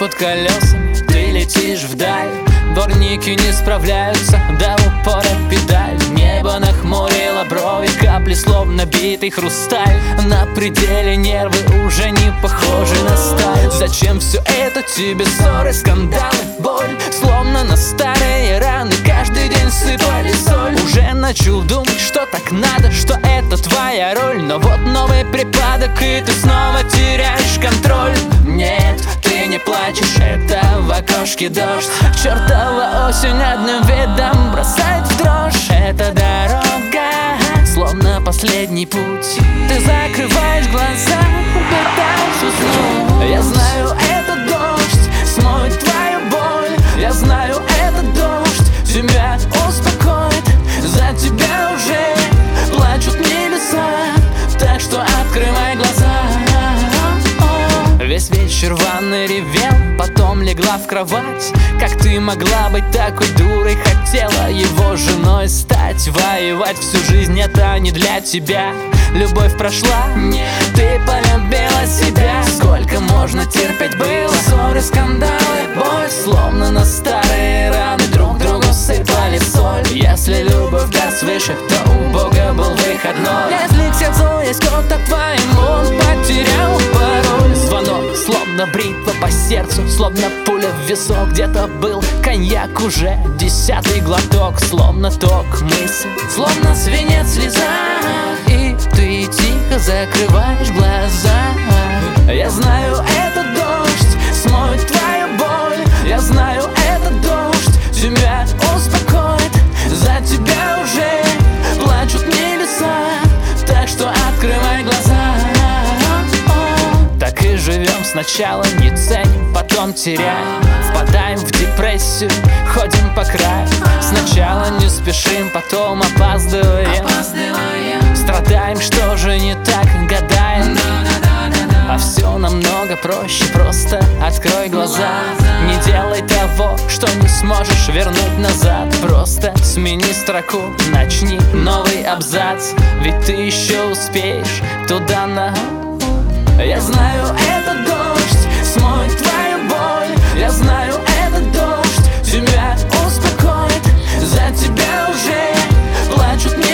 под колесами, ты летишь вдаль. Дворники не справляются, до упора педаль. Небо нахмурило брови, капли словно битый хрусталь. На пределе нервы уже не похожи на сталь. Зачем все это тебе? Ссоры, скандалы, боль, словно на старые раны каждый день сыпали соль. Уже начал думать, что так надо, что это твоя роль. Но вот новый припадок, и ты снова теряешь контроль. Нет, ты не плачешь, это в окошке дождь. Чертова осень одним видом бросает в дрожь. Это дорога, словно последний путь. Ты закрываешь глаза, пытаешься уснуть. Я знаю, этот дождь смоет твою боль. Я знаю, этот дождь тебя успокоит. За тебя уже плачут небеса, так что открывай глаза. Весь вечер в ванной ревел, потом легла в кровать. Как ты могла быть такой дурой? Хотела его женой стать. Воевать всю жизнь — это не для тебя. Любовь прошла, ты полюбила себя. Сколько можно терпеть было? Ссоры, скандалы, боль, словно на старые раны друг другу сыпали соль. Если любовь даст свыше, то у Бога был выходной. Если к сердцу есть кто-то твоему, он потерял пароль. Звонок, словно бритва по сердцу, словно пуля в висок. Где-то был коньяк, уже 10-й глоток. Словно ток мысль, словно свинец слеза, и ты тихо закрываешь глаза. Я знаю, этот дождь смоет твою боль. Я знаю, этот дождь тебя успокоит. За тебя уже плачут небеса, так что открывай глаза. Так и живем, сначала не ценим, потом теряем. Впадаем в депрессию, ходим по краю. Сначала не спешим, потом опаздываем. Страдаем, что же не так, гадаем. А все намного проще, просто открой глаза. Не делай того, что не сможешь вернуть назад. Просто смени строку, начни новый абзац. Ведь ты еще успеешь туда на... Я знаю, этот дождь смоет твою боль. Я знаю, этот дождь тебя успокоит. За тебя уже плачут